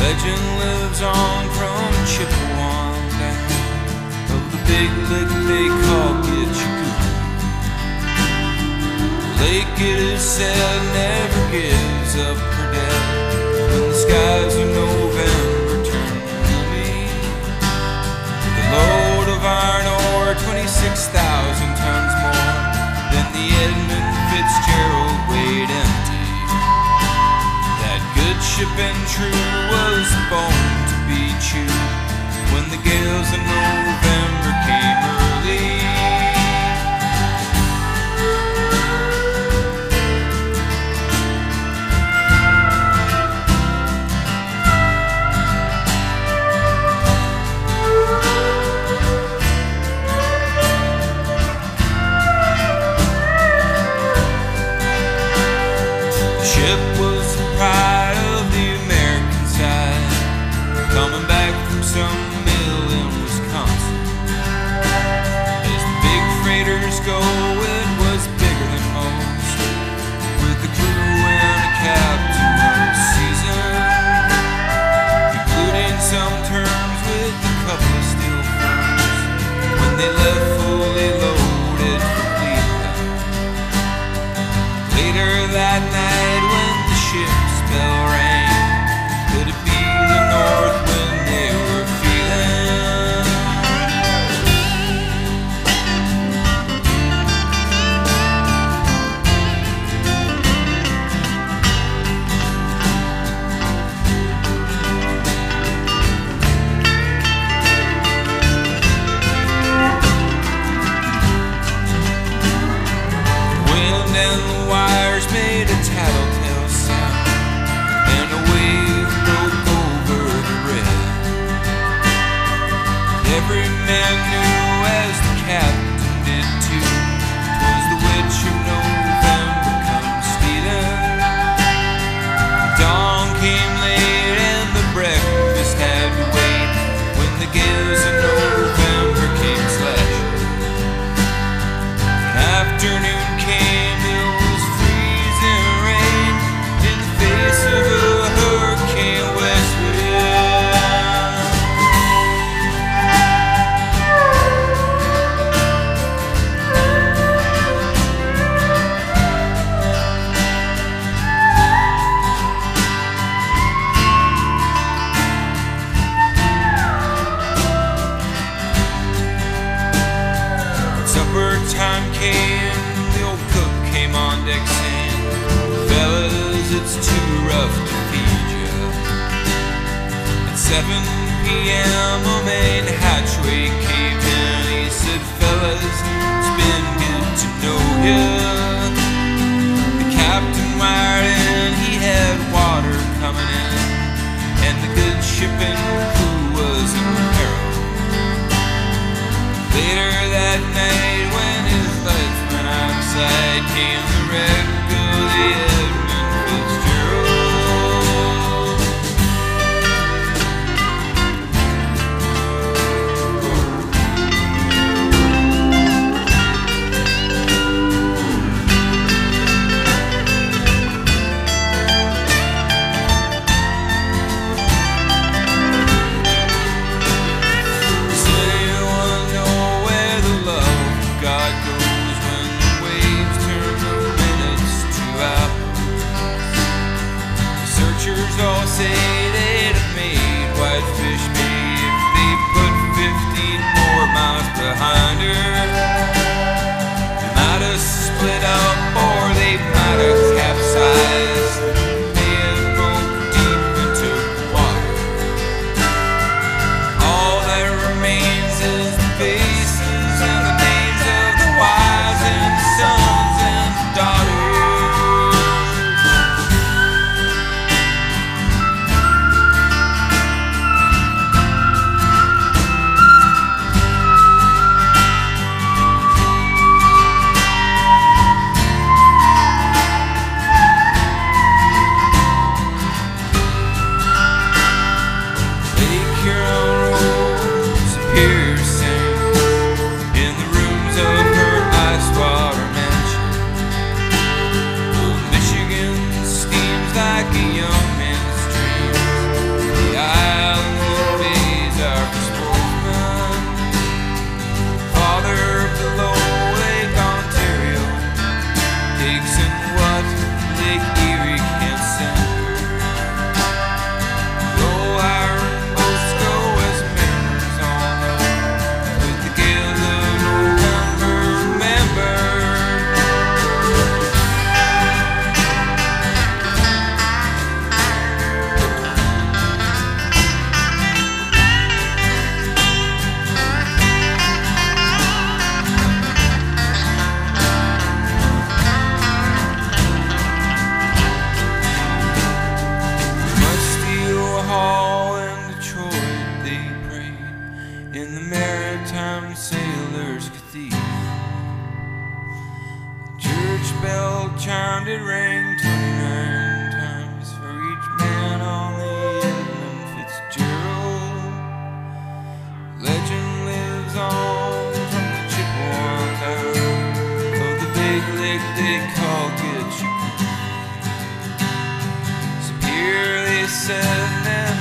Legend lives on from Chippewa down of the big lick they call Gitchagoo. Lake, it is said, never gives up her dead when the skies of November turn gloomy. The load of iron ore, 26,000 tons more than the Edmund Fitzgerald weighed empty. That good ship and true was bone to be chewed when the gales of November came early. The ship was the pride of the American side, coming back from some mill in Wisconsin. As the big freighters go, it was bigger than most, with the crew and a captain most seasoned, including some terms with a couple of steel firms when they left fully loaded for Cleveland. Later that night when the ship's bell rang, could it be the North when they were feeling? The wind and the wires made a tattletale sound, and a wave broke over the red. Every man knew, as the captain did too, 'twas the witch of November come stealing. Dawn came late and the breakfast had to wait when the gales of November came slashing. When afternoon came, it was freezing rain in the face of a hurricane west wind. When supper time came, the old cook came on deck saying, "Fellas, it's too rough to feed ya." At 7 p.m. a main hatchway caved in. He said, "Fellas, it's been good to know ya." The captain wired in, he had water coming in, and the good ship and crew was in peril. Later that night, when his lights went outside, came the wreck of the Edmund Fitzgerald. said, now